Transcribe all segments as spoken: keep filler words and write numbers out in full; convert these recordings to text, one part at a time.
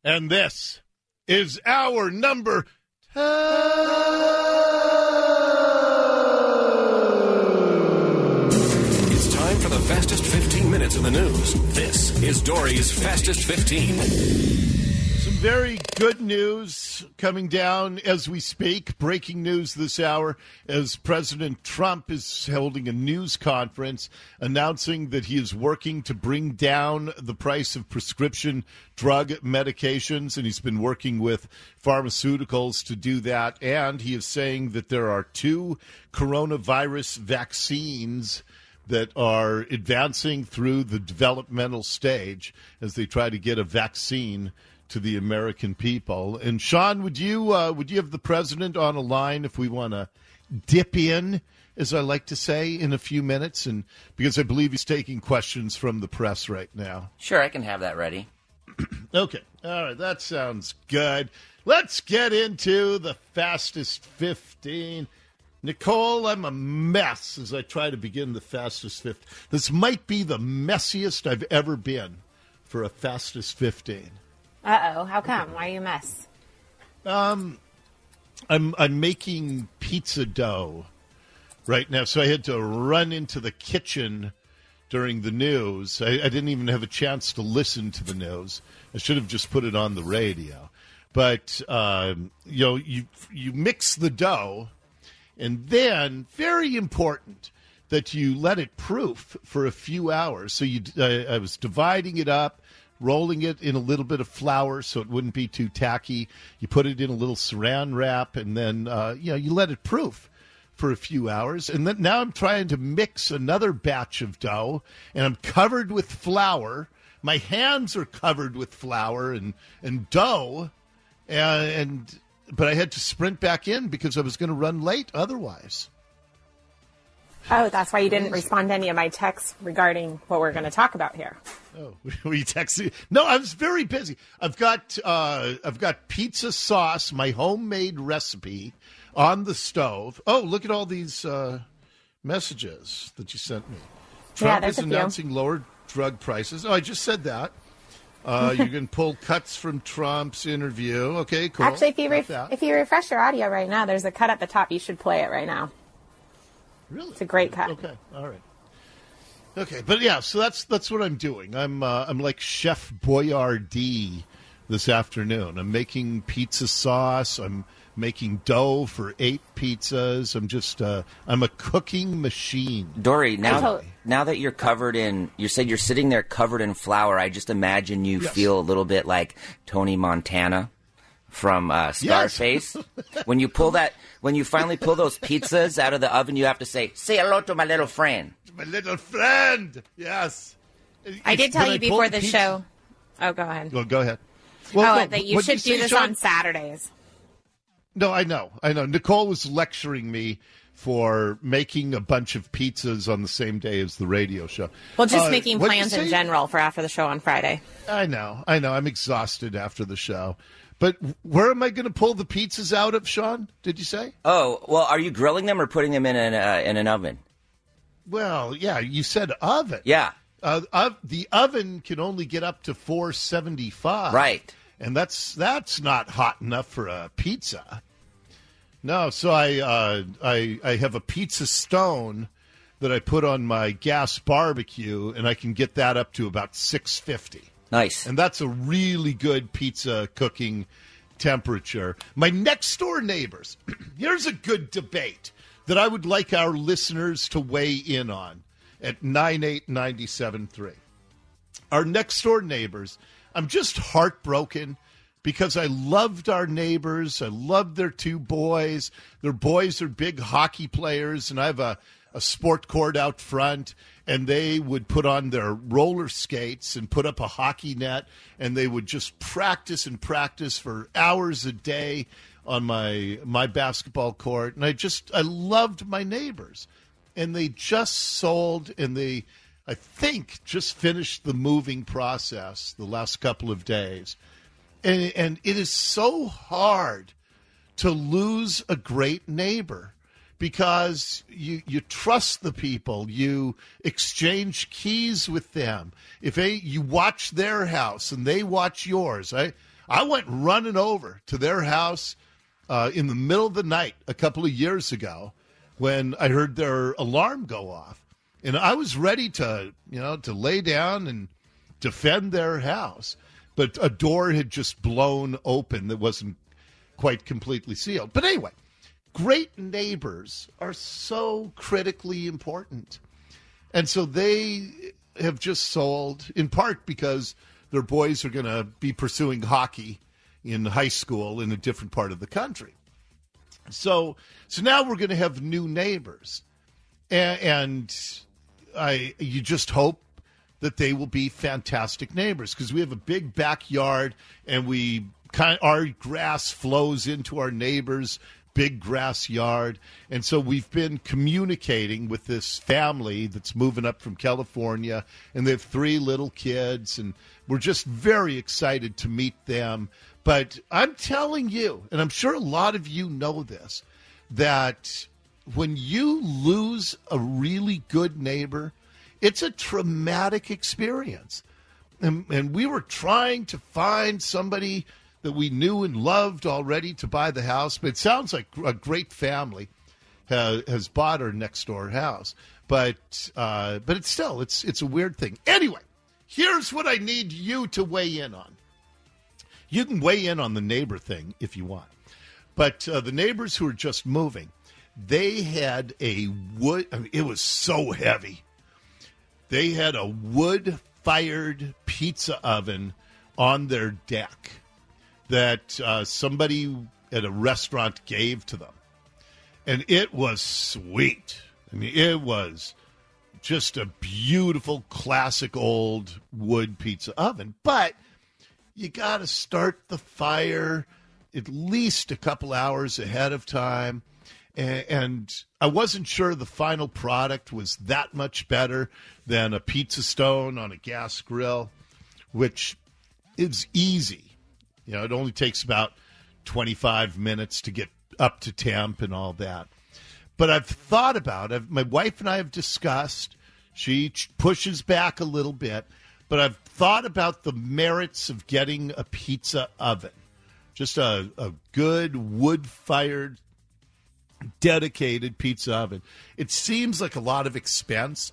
And this is our number ten. It's time for the fastest fifteen minutes in the news. This is Dory's Fastest fifteen. Some very good news coming down as we speak. Breaking news this hour as President Trump is holding a news conference announcing that he is working to bring down the price of prescription drug medications, and he's been working with pharmaceuticals to do that. And he is saying that there are two coronavirus vaccines that are advancing through the developmental stage as they try to get a vaccine to the American people. And Sean, would you uh, would you have the president on a line if we want to dip in, as I like to say, in a few minutes? And because I believe he's taking questions from the press right now. Sure, I can have that ready. Okay. All right. That sounds good. Let's get into the fastest fifteen. Nicole, I'm a mess as I try to begin the fastest fifteen. This might be the messiest I've ever been for a fastest fifteen. Uh-oh, how come? Why are you a mess? Um, I'm I'm making pizza dough right now, so I had to run into the kitchen during the news. I, I didn't even have a chance to listen to the news. I should have just put it on the radio. But, um, you know, you you mix the dough, and then, very important, that you let it proof for a few hours. So you, uh, I was dividing it up, rolling it in a little bit of flour so it wouldn't be too tacky. You put it in a little saran wrap, and then uh, you know you let it proof for a few hours. And then now I'm trying to mix another batch of dough, and I'm covered with flour. My hands are covered with flour and, and dough, and, and but I had to sprint back in because I was going to run late otherwise. Oh, that's why you didn't respond to any of my texts regarding what we're going to talk about here. Oh, were you texting? No, I was very busy. I've got uh, I've got pizza sauce, my homemade recipe, on the stove. Oh, look at all these uh, messages that you sent me. Trump yeah, is announcing lower drug prices. Oh, I just said that. Uh, you can pull cuts from Trump's interview. Okay, cool. Actually, if you ref- if you refresh your audio right now, there's a cut at the top. You should play it right now. Really? It's a great cut. Okay, all right. Okay, but yeah, so that's that's what I'm doing. I'm uh, I'm like Chef Boyardee this afternoon. I'm making pizza sauce. I'm making dough for eight pizzas. I'm just uh, I'm a cooking machine. Dory, now now that you're covered in, you said you're sitting there covered in flour. I just imagine you yes. feel a little bit like Tony Montana from uh, Scarface. Yes. When you pull that, when you finally pull those pizzas out of the oven, you have to say, "Say hello to my little friend." My little friend. Yes. I did tell you I before the pizza- show. Oh, go ahead. Well, go ahead. Well, oh, no, that you what'd should do say, this Sean? on Saturdays. No, I know. I know. Nicole was lecturing me for making a bunch of pizzas on the same day as the radio show. Well, just uh, making plans in general for after the show on Friday. I know. I know. I'm exhausted after the show. But where am I going to pull the pizzas out of, Sean? Did you say? Oh, well, are you grilling them or putting them in an, uh, in an oven? Well, yeah, you said oven. Yeah. Uh, uh, the oven can only get up to four seventy-five. Right. And that's that's not hot enough for a pizza. No, so I uh, I I have a pizza stone that I put on my gas barbecue, and I can get that up to about six fifty. Nice. And that's a really good pizza cooking temperature. My next door neighbors, here's a good debate that I would like our listeners to weigh in on at nine eight nine seven three. Our next door neighbors, I'm just heartbroken because I loved our neighbors. I loved their two boys. Their boys are big hockey players, and I have a, a sport court out front, and they would put on their roller skates and put up a hockey net, and they would just practice and practice for hours a day on my my basketball court. And I just, I loved my neighbors. And they just sold, and they, I think, just finished the moving process the last couple of days. And, and it is so hard to lose a great neighbor because you you trust the people, you exchange keys with them. If they, you watch their house and they watch yours, I I went running over to their house uh, in the middle of the night a couple of years ago when I heard their alarm go off. And I was ready to, you know, to lay down and defend their house. But a door had just blown open that wasn't quite completely sealed. But anyway, great neighbors are so critically important. And so they have just sold, in part because their boys are going to be pursuing hockey in high school in a different part of the country. So so now we're going to have new neighbors. And, and I you just hope that they will be fantastic neighbors because we have a big backyard and we kind of, our grass flows into our neighbors' big grass yard. And so we've been communicating with this family that's moving up from California, and they have three little kids, and we're just very excited to meet them. But I'm telling you, and I'm sure a lot of you know this, that when you lose a really good neighbor, it's a traumatic experience. And, and we were trying to find somebody that we knew and loved already to buy the house, but it sounds like a great family has, has bought our next door house. But uh, but it's still, it's it's a weird thing. Anyway, here's what I need you to weigh in on. You can weigh in on the neighbor thing if you want. But uh, the neighbors who are just moving, they had a wood, I mean, it was so heavy. They had a wood-fired pizza oven on their deck that uh, somebody at a restaurant gave to them. And it was sweet. I mean, it was just a beautiful, classic old wood pizza oven. But you got to start the fire at least a couple hours ahead of time. And, and I wasn't sure the final product was that much better than a pizza stone on a gas grill, which is easy. You know, it only takes about twenty-five minutes to get up to temp and all that. But I've thought about it. My wife and I have discussed. She pushes back a little bit. But I've thought about the merits of getting a pizza oven. Just a, a good wood-fired, dedicated pizza oven. It seems like a lot of expense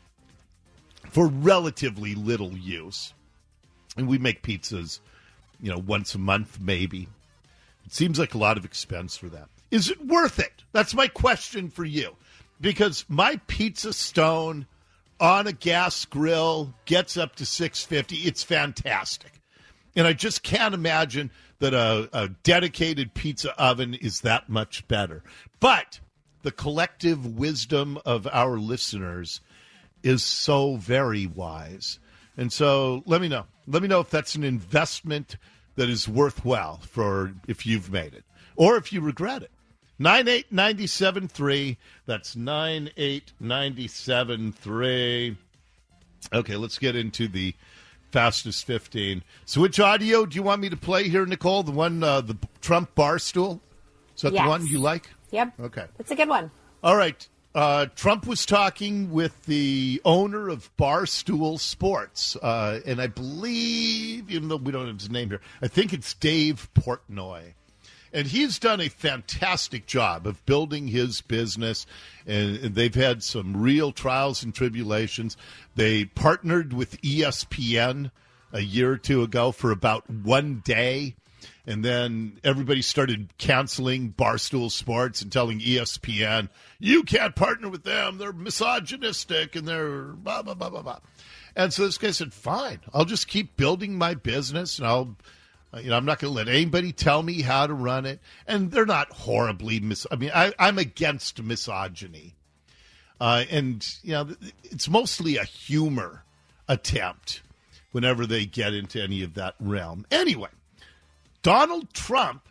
for relatively little use. And we make pizzas, you know, once a month maybe. It seems like a lot of expense for that. Is it worth it? That's my question for you. Because my pizza stone on a gas grill gets up to six dollars and fifty cents. It's fantastic. And I just can't imagine that a, a dedicated pizza oven is that much better. But the collective wisdom of our listeners is so very wise. And so let me know. Let me know if that's an investment that is worthwhile for if you've made it or if you regret it. nine eight nine seven three. That's nine eight nine seven three. Okay, let's get into the fastest fifteen. So which audio do you want me to play here, Nicole? The one, uh, the Trump bar stool? Is that yes. the one you like? Yep. Okay. It's a good one. All right. Uh, Trump was talking with the owner of Barstool Sports, uh, and I believe, even though we don't have his name here, I think it's Dave Portnoy. And he's done a fantastic job of building his business, and they've had some real trials and tribulations. They partnered with E S P N a year or two ago for about one day, and then everybody started canceling Barstool Sports and telling E S P N, you can't partner with them, they're misogynistic, and they're blah, blah, blah, blah, blah. And so this guy said, fine, I'll just keep building my business, and I'll You know, I'm not going to let anybody tell me how to run it. And they're not horribly mis- I mean, I, I'm against misogyny. Uh, and, you know, it's mostly a humor attempt whenever they get into any of that realm. Anyway, Donald Trump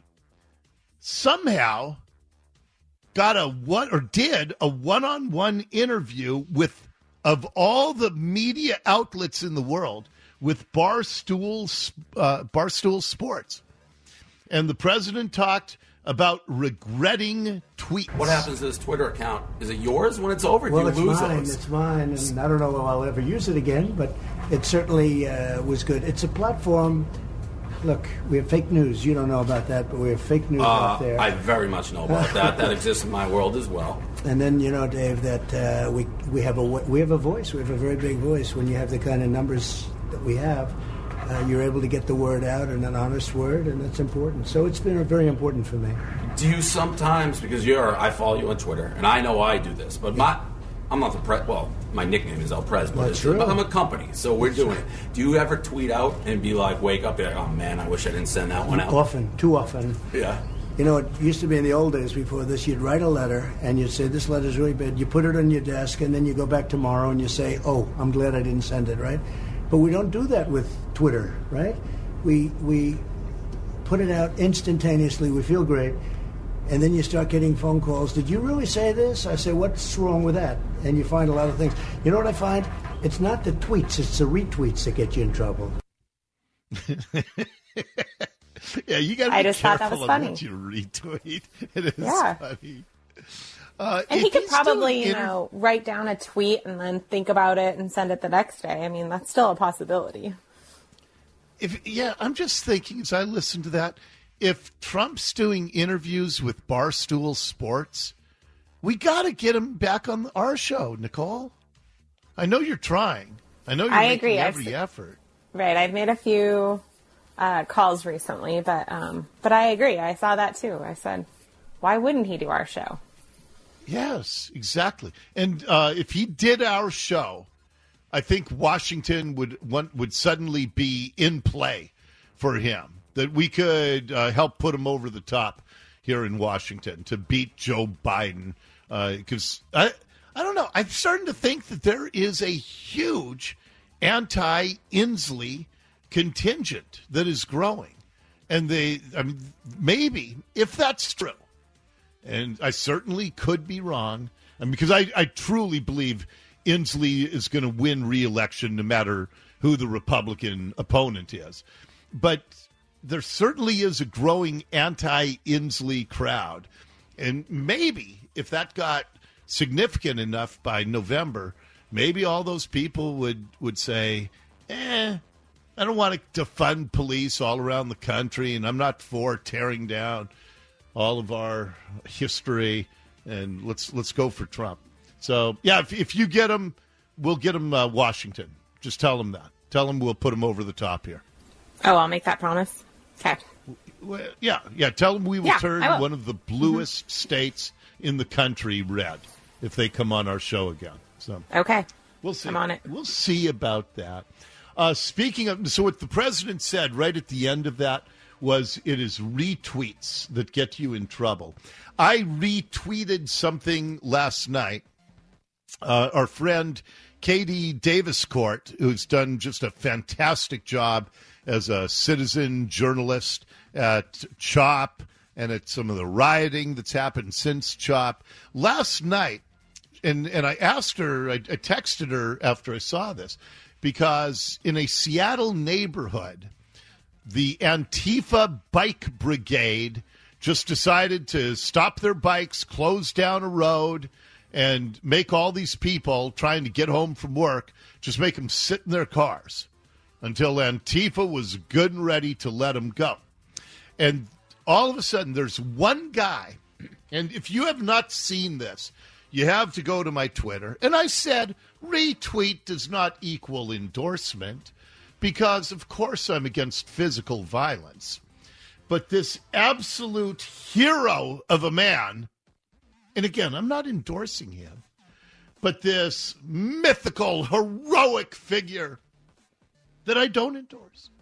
somehow got a one or did a one-on-one interview with, of all the media outlets in the world, with Barstool, uh, Barstool Sports. And the president talked about regretting tweets. What happens to this Twitter account? Is it yours when it's over? Well, Do you it's lose mine. those? It's mine, and I don't know if I'll ever use it again, but it certainly uh, was good. It's a platform look, we have fake news. You don't know about that, but we have fake news uh, out there. I very much know about that. That exists in my world as well. And then, you know, Dave, that uh, we we have a we have a voice. We have a very big voice. When you have the kind of numbers that we have, uh, you're able to get the word out in an honest word, and that's important. So it's been very important for me. Do you sometimes, because you're, I follow you on Twitter, and I know I do this, but my, I'm not the pre. Well, my nickname is El Prez, but, it's, but I'm a company, so we're doing it. Do you ever tweet out and be like, wake up, be like, oh man, I wish I didn't send that one out? Often, too often. Yeah. You know, it used to be in the old days before this, you'd write a letter and you'd say, this letter's really bad. You put it on your desk and then you go back tomorrow and you say, oh, I'm glad I didn't send it, right? But we don't do that with Twitter, right? We we put it out instantaneously. We feel great. And then you start getting phone calls. Did you really say this? I say, what's wrong with that? And you find a lot of things. You know what I find? It's not the tweets, it's the retweets that get you in trouble. Yeah, you got to be I just thought that careful was of funny. what you retweet. It is Yeah. funny. Uh, And if he could he's probably, doing you inter- know, write down a tweet and then think about it and send it the next day. I mean, that's still a possibility. If yeah, I'm just thinking as I listen to that, if Trump's doing interviews with Barstool Sports, we got to get him back on our show, Nicole. I know you're trying. I know you're I making agree. every I've, effort. Right. I've made a few uh, calls recently, but um, but I agree. I saw that too. I said, why wouldn't he do our show? Yes, exactly. And uh, if he did our show, I think Washington would want, would suddenly be in play for him. That we could uh, help put him over the top here in Washington to beat Joe Biden. Because uh, I, I don't know. I'm starting to think that there is a huge anti-Inslee contingent that is growing, and they, I mean, maybe if that's true. And I certainly could be wrong, and because I, I truly believe Inslee is going to win re-election no matter who the Republican opponent is. But there certainly is a growing anti-Inslee crowd. And maybe if that got significant enough by November, maybe all those people would, would say, eh, I don't want to defund police all around the country, and I'm not for tearing down all of our history, and let's let's go for Trump. So, yeah, if, if you get him, we'll get him uh, Washington. Just tell him that. Tell him we'll put him over the top here. Oh, I'll make that promise. Okay. Well, yeah, yeah. Tell them we will Yeah, turn I will. one of the bluest mm-hmm. states in the country red if they come on our show again. So Okay. we'll see. I'm on it. We'll see about that. Uh, speaking of, so what the president said right at the end of that was it is retweets that get you in trouble. I retweeted something last night. Uh, our friend Katie Daviscourt, who's done just a fantastic job as a citizen journalist at CHOP and at some of the rioting that's happened since CHOP. Last night, and, and I asked her, I, I texted her after I saw this, because in a Seattle neighborhood, the Antifa Bike Brigade just decided to stop their bikes, close down a road, and make all these people trying to get home from work, just make them sit in their cars until Antifa was good and ready to let them go. And all of a sudden, there's one guy, and if you have not seen this, you have to go to my Twitter. And I said, retweet does not equal endorsement, because, of course, I'm against physical violence. But this absolute hero of a man, and again, I'm not endorsing him, but this mythical, heroic figure that I don't endorse.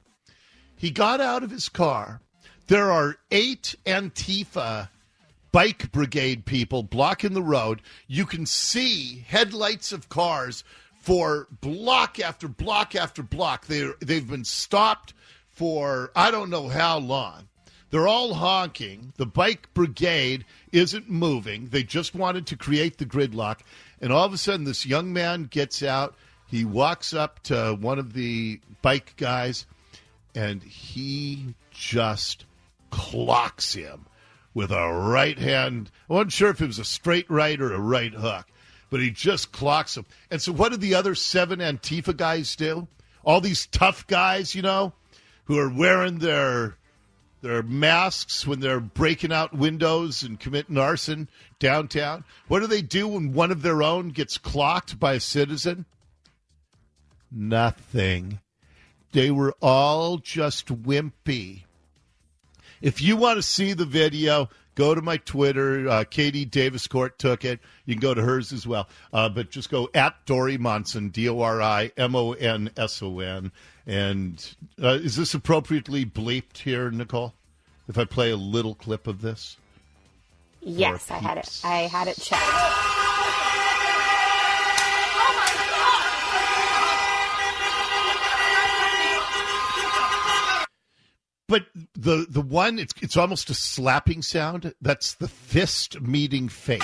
He got out of his car. There are eight Antifa bike brigade people blocking the road. You can see headlights of cars for block after block after block. They they've been stopped for I don't know how long. They're all honking. The bike brigade isn't moving. They just wanted to create the gridlock. And all of a sudden, this young man gets out. He walks up to one of the bike guys, and he just clocks him with a right hand. I wasn't sure if it was a straight right or a right hook, but he just clocks him. And so what did the other seven Antifa guys do? All these tough guys, you know, who are wearing their their masks when they're breaking out windows and committing arson downtown. What do they do when one of their own gets clocked by a citizen? Nothing. They were all just wimpy. If you want to see the video, go to my Twitter. Uh, Katie Davis Court took it. You can go to hers as well. Uh, but just go at Dory Monson, D O R I M O N S O N. And uh, is this appropriately bleeped here, Nicole? If I play a little clip of this? Yes, I had it. I had it checked. But the the one, it's it's almost a slapping sound. That's the fist meeting face.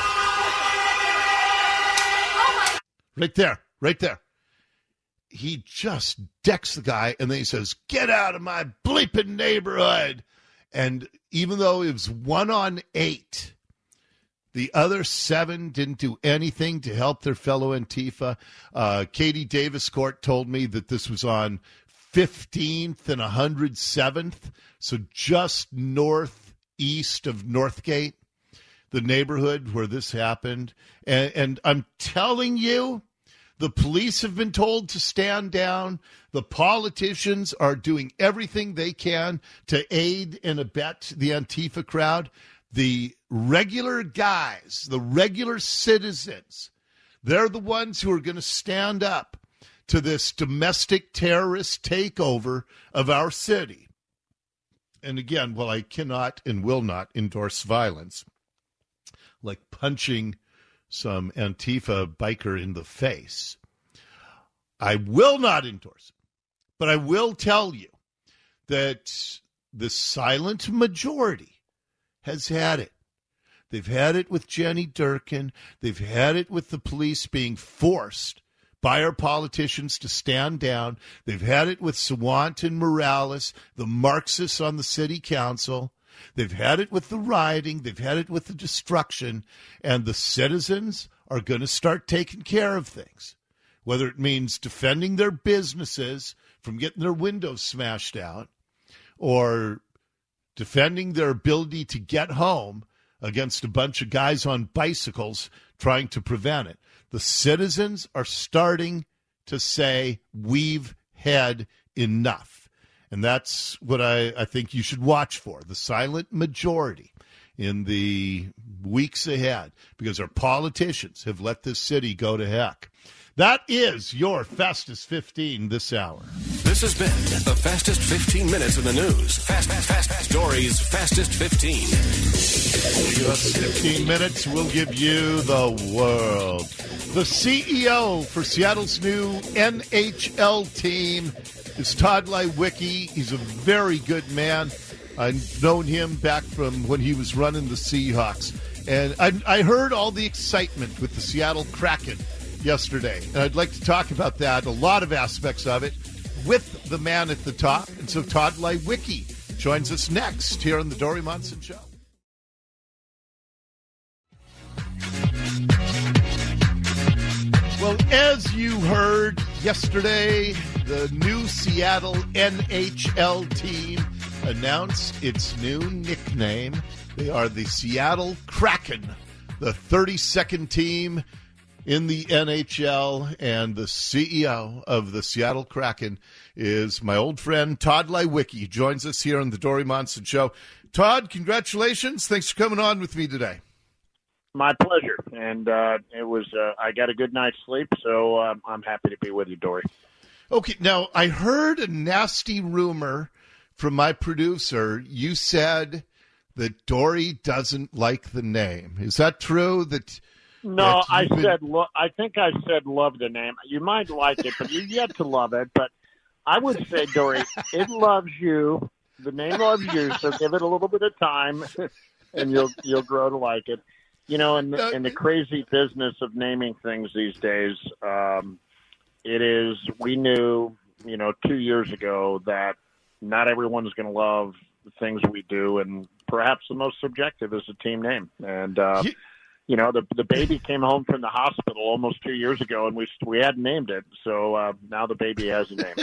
Right there, right there. He just decks the guy, and then he says, "Get out of my bleeping neighborhood." And even though it was one on eight, the other seven didn't do anything to help their fellow Antifa. Uh, Katie Davis Court told me that this was on fifteenth and one hundred seventh, so just northeast of Northgate, the neighborhood where this happened. And, and I'm telling you, the police have been told to stand down. The politicians are doing everything they can to aid and abet the Antifa crowd. The regular guys, the regular citizens, they're the ones who are going to stand up to this domestic terrorist takeover of our city. And again, while I cannot and will not endorse violence, like punching some Antifa biker in the face, I will not endorse it. But I will tell you that the silent majority has had it. They've had it with Jenny Durkin. They've had it with the police being forced by our politicians to stand down. They've had it with Sawant and Morales, the Marxists on the city council. They've had it with the rioting. They've had it with the destruction. And the citizens are going to start taking care of things, whether it means defending their businesses from getting their windows smashed out or defending their ability to get home against a bunch of guys on bicycles trying to prevent it. The citizens are starting to say, we've had enough. And that's what I, I think you should watch for, the silent majority in the weeks ahead, because our politicians have let this city go to heck. That is your Fastest fifteen this hour. This has been the Fastest fifteen minutes in the news. Fast, fast, fast, fast. Dory's Fastest fifteen. Just fifteen minutes will give you the world. The C E O for Seattle's new N H L team is Todd Lewicki. He's a very good man. I've known him back from when he was running the Seahawks. And I, I heard all the excitement with the Seattle Kraken yesterday. And I'd like to talk about that, a lot of aspects of it, with the man at the top. And so Todd Lewicki joins us next here on the Dory Monson Show. Well, as you heard yesterday, the new Seattle N H L team announced its new nickname. They are the Seattle Kraken, the thirty-second team in the N H L, and the C E O of the Seattle Kraken is my old friend Todd Lewicki. He joins us here on the Dory Monson Show. Todd, congratulations. Thanks for coming on with me today. My pleasure, and uh, it was. Uh, I got a good night's sleep, so uh, I'm happy to be with you, Dory. Okay, now I heard a nasty rumor from my producer. You said that Dory doesn't like the name. Is that true? That no, that I been... said. Lo- I think I said love the name. You might like it, but you're yet to love it. But I would say, Dory, it loves you. The name loves you. So give it a little bit of time, and you'll you'll grow to like it. You know, in the, in the crazy business of naming things these days, um, it is, we knew, you know, two years ago that not everyone's going to love the things we do, and perhaps the most subjective is the team name. And, uh, you know, the the baby came home from the hospital almost two years ago, and we we hadn't named it, so uh, now the baby has a name.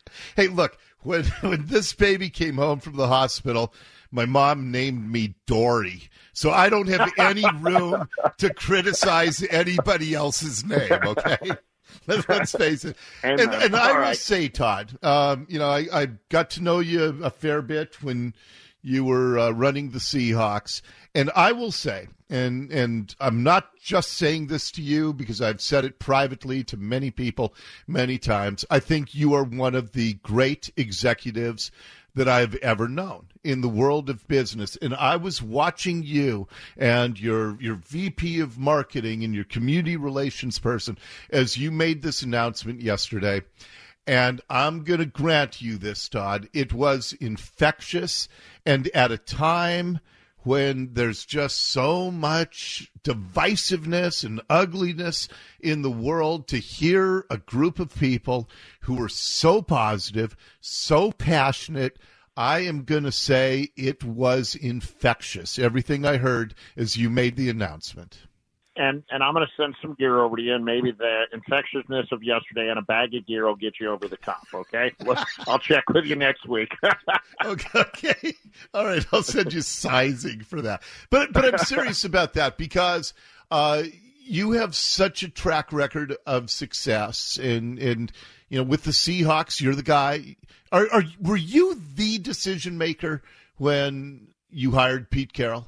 Hey, look, when when this baby came home from the hospital, my mom named me Dory. So I don't have any room to criticize anybody else's name, okay? Let's face it. And, and, and I will right. say, Todd, um, you know, I, I got to know you a fair bit when you were uh, running the Seahawks. And I will say, and and I'm not just saying this to you because I've said it privately to many people many times, I think you are one of the great executives that I've ever known in the world of business. And I was watching you and your your V P of marketing and your community relations person as you made this announcement yesterday. And I'm going to grant you this, Todd. It was infectious, and at a time when there's just so much divisiveness and ugliness in the world, to hear a group of people who were so positive, so passionate, I am going to say it was infectious, everything I heard as you made the announcement. And and I'm going to send some gear over to you, and maybe the infectiousness of yesterday and a bag of gear will get you over the top, okay? Let's, I'll check with you next week. okay, okay. All right, I'll send you sizing for that. But but I'm serious about that because uh, you have such a track record of success. And, and you know, with the Seahawks, you're the guy. Are, are Were you the decision maker when you hired Pete Carroll?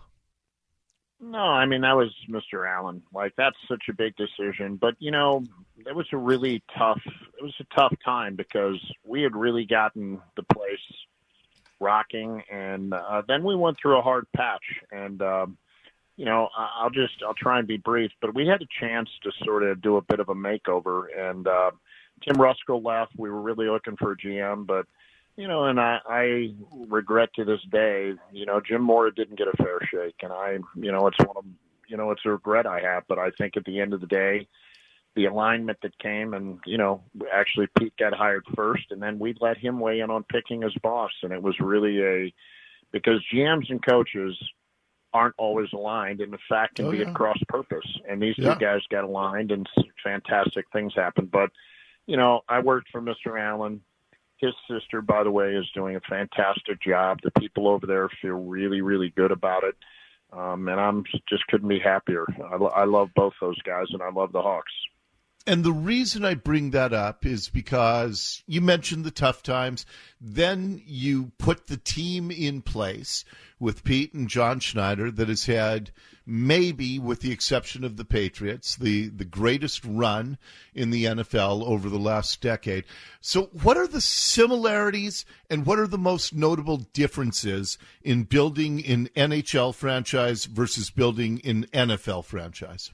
No, I mean, that was Mister Allen. Like, that's such a big decision. But, you know, it was a really tough, it was a tough time because we had really gotten the place rocking. And uh, then we went through a hard patch. And, um, you know, I'll just, I'll try and be brief. But we had a chance to sort of do a bit of a makeover. And uh, Tim Ruskell left. We were really looking for a G M. But, you know, and I, I regret to this day, you know, Jim Mora didn't get a fair shake. And I, you know, it's one of, you know, it's a regret I have. But I think at the end of the day, the alignment that came and, you know, actually Pete got hired first. And then we let him weigh in on picking his boss. And it was really a, because G Ms and coaches aren't always aligned. And in fact, can oh, be yeah. at cross purpose. And these yeah. two guys got aligned and fantastic things happened. But, you know, I worked for Mister Allen. His sister, by the way, is doing a fantastic job. The people over there feel really, really good about it. Um, and I'm just couldn't be happier. I, I love both those guys, and I love the Hawks. And the reason I bring that up is because you mentioned the tough times. Then you put the team in place with Pete and John Schneider that has had, maybe with the exception of the Patriots, the, the greatest run in the N F L over the last decade. So what are the similarities and what are the most notable differences in building an N H L franchise versus building an N F L franchise?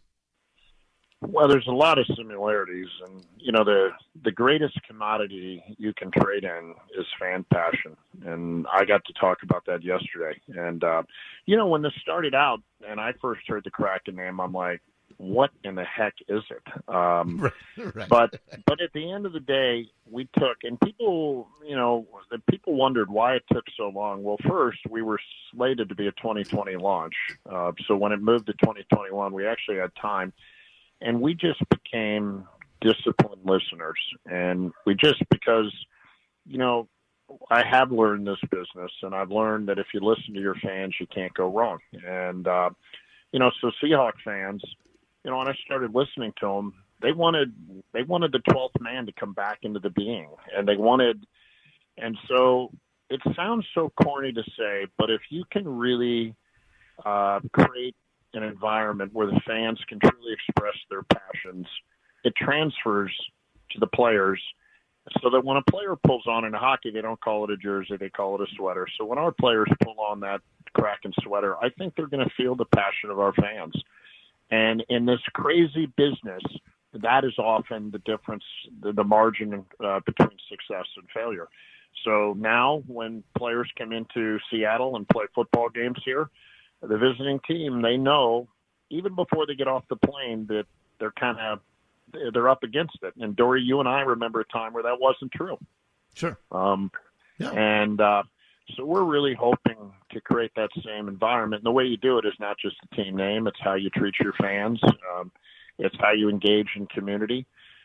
Well, there's a lot of similarities, and you know the the greatest commodity you can trade in is fan passion, and I got to talk about that yesterday. And uh, you know, when this started out, and I first heard the Kraken name, I'm like, "What in the heck is it?" Um, right, right. But but at the end of the day, we took, and people, you know, the people wondered why it took so long. Well, first, we were slated to be a twenty twenty launch, uh, so when it moved to twenty twenty-one, we actually had time. And we just became disciplined listeners. And we just, because, you know, I have learned this business, and I've learned that if you listen to your fans, you can't go wrong. And, uh, you know, so Seahawk fans, you know, when I started listening to them, they wanted, they wanted the twelfth man to come back into the being. And they wanted, and so it sounds so corny to say, but if you can really uh, create an environment where the fans can truly express their passions, it transfers to the players so that when a player pulls on in hockey, they don't call it a jersey, they call it a sweater. So when our players pull on that Kraken sweater, I think they're going to feel the passion of our fans. And in this crazy business, that is often the difference, the, the margin uh, between success and failure. So now when players come into Seattle and play football games here, the visiting team, they know even before they get off the plane that they're kind of they're up against it. And Dory, you and I remember a time where that wasn't true. Sure. Um, yeah. And uh, so we're really hoping to create that same environment. And the way you do it is not just the team name; it's how you treat your fans. Um, it's how you engage in community.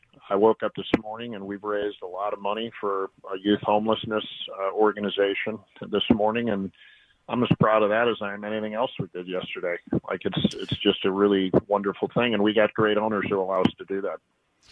I woke up this morning and we've raised a lot of money for a youth homelessness uh, organization this morning, and I'm as proud of that as I am anything else we did yesterday. Like it's it's just a really wonderful thing, and we got great owners who allow us to do that.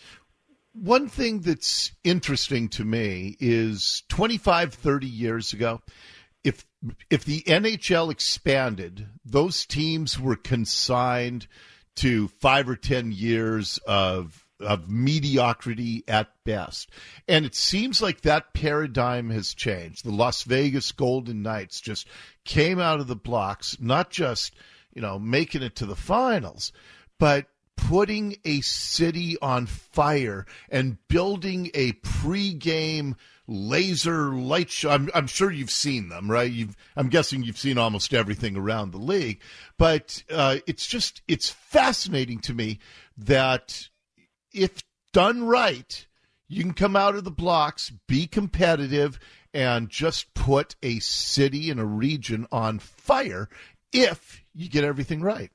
One thing that's interesting to me is twenty-five, thirty years ago, if if the N H L expanded, those teams were consigned to five or ten years of of mediocrity at best. And it seems like that paradigm has changed. The Las Vegas Golden Knights just came out of the blocks, not just, you know, making it to the finals, but putting a city on fire and building a pregame laser light show. I'm, I'm sure you've seen them, right? You've, I'm guessing you've seen almost everything around the league, but uh, it's just, it's fascinating to me that if done right, you can come out of the blocks, be competitive, and just put a city and a region on fire if you get everything right.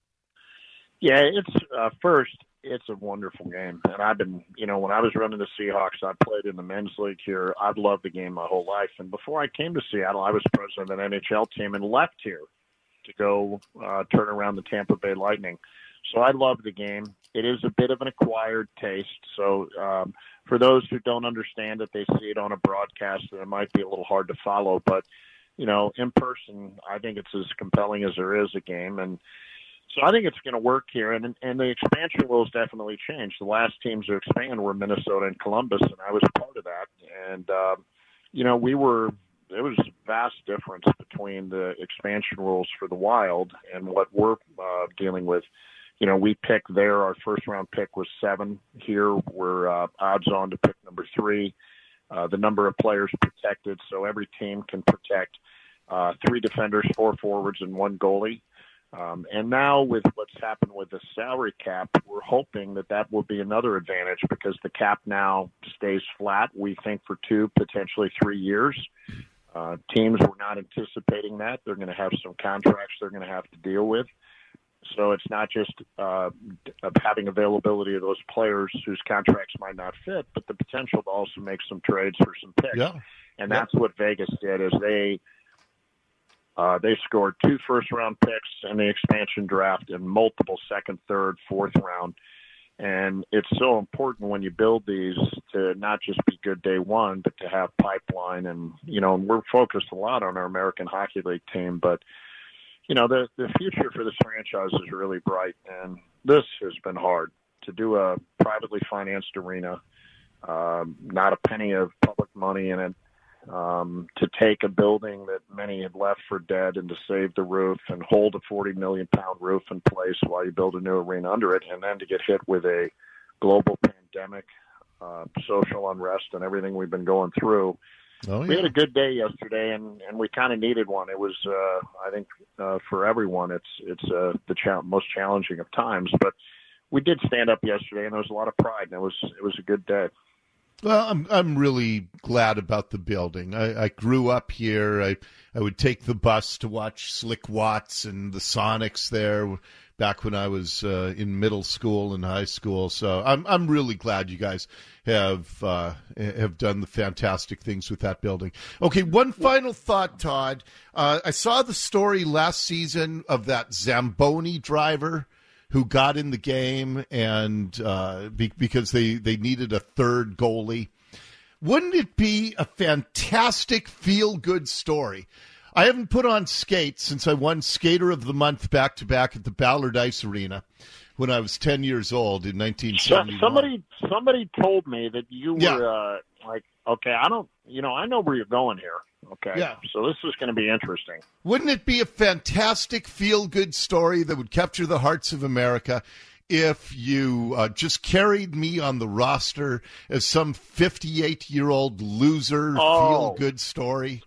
Yeah, it's uh, first, it's a wonderful game. And I've been, you know, when I was running the Seahawks, I played in the men's league here. I've loved the game my whole life. And before I came to Seattle, I was president of an N H L team and left here to go uh, turn around the Tampa Bay Lightning. So I love the game. It is a bit of an acquired taste. So um, for those who don't understand it, they see it on a broadcast, and it might be a little hard to follow. But, you know, in person, I think it's as compelling as there is a game. And so I think it's going to work here. And, and the expansion rules definitely changed. The last teams to expand were Minnesota and Columbus, and I was part of that. And, uh, you know, we were – there was a vast difference between the expansion rules for the Wild and what we're uh, dealing with. You know, we picked there, our first round pick was seven. Here we're uh, odds on to pick number three. Uh, the number of players protected, so every team can protect uh, three defenders, four forwards, and one goalie. Um, and now with what's happened with the salary cap, we're hoping that that will be another advantage because the cap now stays flat, we think, for two, potentially three years. Uh, teams were not anticipating that. They're going to have some contracts they're going to have to deal with. So it's not just uh, having availability of those players whose contracts might not fit, but the potential to also make some trades for some picks. Yeah. And that's yeah. what Vegas did is they uh, they scored two first-round picks in the expansion draft and multiple second, third, fourth round. And it's so important when you build these to not just be good day one, but to have pipeline. And, you know, we're focused a lot on our American Hockey League team, but you know, the, the future for this franchise is really bright, and this has been hard. To do a privately financed arena, um, not a penny of public money in it, um, to take a building that many had left for dead and to save the roof and hold a forty million pound roof in place while you build a new arena under it, and then to get hit with a global pandemic, uh, social unrest, and everything we've been going through. Oh, yeah. We had a good day yesterday, and, and we kind of needed one. It was, uh, I think, uh, for everyone, it's it's uh, the cha- most challenging of times. But we did stand up yesterday, and there was a lot of pride, and it was it was a good day. Well, I'm I'm really glad about the building. I, I grew up here. I I would take the bus to watch Slick Watts and the Sonics there back when I was uh, in middle school and high school. So I'm I'm really glad you guys have uh, have done the fantastic things with that building. Okay, one final thought, Todd. Uh, I saw the story last season of that Zamboni driver who got in the game and uh, be, because they, they needed a third goalie. Wouldn't it be a fantastic feel-good story? I haven't put on skates since I won Skater of the Month back-to-back at the Ballard Ice Arena when I was ten years old in nineteen seventy-one. Somebody, somebody told me that you were yeah. uh, like, okay, I don't, you know, I know where you're going here. Okay. Yeah. So this is going to be interesting. Wouldn't it be a fantastic feel-good story that would capture the hearts of America if you uh, just carried me on the roster as some fifty-eight-year-old loser oh. feel-good story?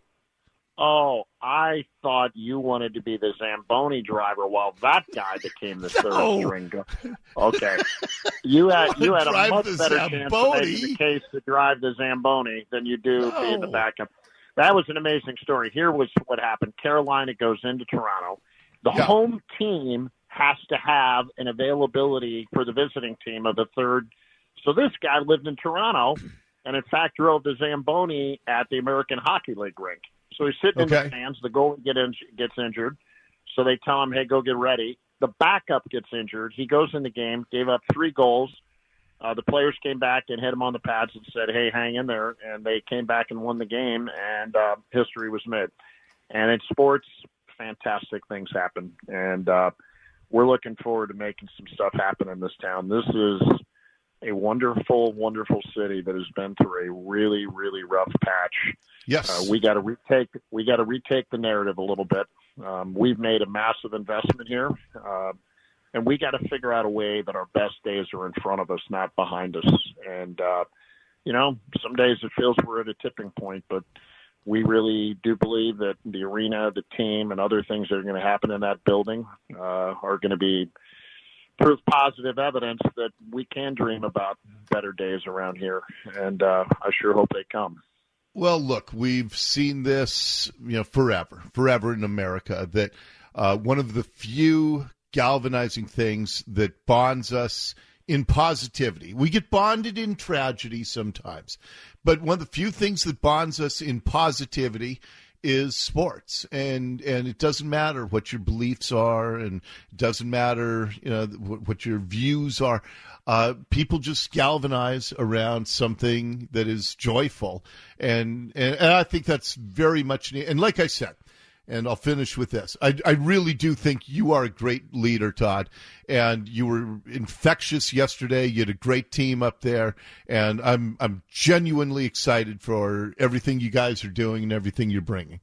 Oh, I thought you wanted to be the Zamboni driver while that guy became the third no. string. Okay. You had you had a much better Zamboni. chance of making the case to drive the Zamboni than you do no. being the backup. That was an amazing story. Here was what happened. Carolina goes into Toronto. The yeah. home team has to have an availability for the visiting team of the third So this guy lived in Toronto and, in fact, drove the Zamboni at the American Hockey League rink. So he's sitting Okay. in the stands. The goalie get in, gets injured. So they tell him, hey, go get ready. The backup gets injured. He goes in the game, gave up three goals. Uh, the players came back and hit him on the pads and said, hey, hang in there. And they came back and won the game, and uh, history was made. And in sports, fantastic things happen. And uh, we're looking forward to making some stuff happen in this town. This is a wonderful, wonderful city that has been through a really, really rough patch. Yes. Uh, we got to retake, we got to retake the narrative a little bit. Um, we've made a massive investment here. Uh, And we got to figure out a way that our best days are in front of us, not behind us. And, uh, you know, some days it feels we're at a tipping point, but we really do believe that the arena, the team, and other things that are going to happen in that building uh, are going to be proof positive evidence that we can dream about better days around here. And uh, I sure hope they come. Well, look, we've seen this, you know, forever, forever in America, that uh, one of the few galvanizing things that bonds us in positivity. We get bonded in tragedy sometimes, but one of the few things that bonds us in positivity is sports. And and it doesn't matter what your beliefs are, and it doesn't matter, you know, what your views are. Uh, people just galvanize around something that is joyful, and and, and I think that's very much. And like I said, and I'll finish with this. I, I really do think you are a great leader, Todd, and you were infectious yesterday. You had a great team up there, and I'm I'm genuinely excited for everything you guys are doing and everything you're bringing.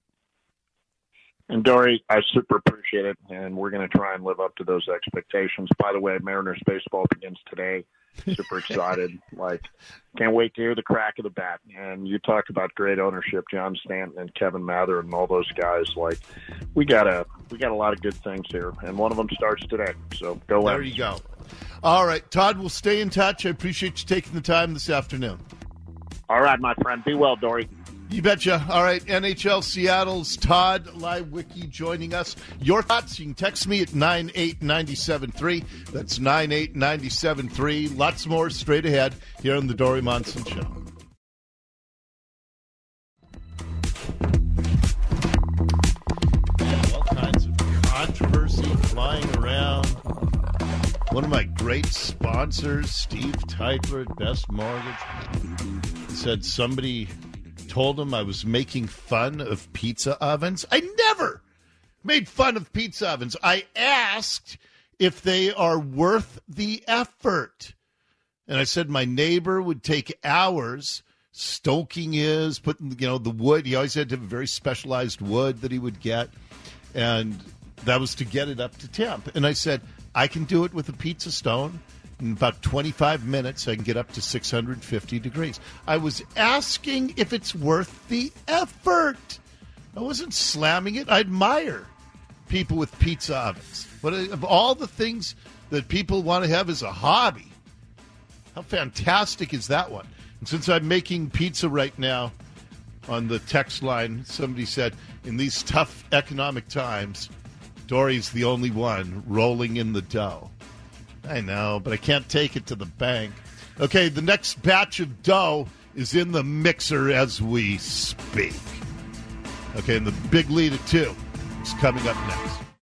And, Dory, I super appreciate it, and we're going to try and live up to those expectations. By the way, Mariners baseball begins today. Super excited. Like, can't wait to hear the crack of the bat. And you talk about great ownership, John Stanton and Kevin Mather and all those guys. Like, we got a we got a lot of good things here, and one of them starts today. So go There M's. you go. All right, Todd, we'll stay in touch. I appreciate you taking the time this afternoon. All right, my friend. Be well, Dory. You betcha. All right, N H L Seattle's Todd Leiweke joining us. Your thoughts, you can text me at nine eight nine seven three. That's nine eight nine seven three. Lots more straight ahead here on the Dory Monson Show. All kinds of controversy flying around. One of my great sponsors, Steve Teitler at Best Mortgage, said somebody told him I was making fun of pizza ovens. I never made fun of pizza ovens. I asked if they are worth the effort. And I said my neighbor would take hours stoking his, putting, you know, the wood. He always had to have a very specialized wood that he would get. And that was to get it up to temp. And I said, I can do it with a pizza stone. In about twenty-five minutes, I can get up to six hundred fifty degrees. I was asking if it's worth the effort. I wasn't slamming it. I admire people with pizza ovens. But of all the things that people want to have as a hobby, how fantastic is that one? And since I'm making pizza right now on the text line, somebody said, in these tough economic times, Dory's the only one rolling in the dough. I know, but I can't take it to the bank. Okay, the next batch of dough is in the mixer as we speak. Okay, and the big lead at two is coming up next.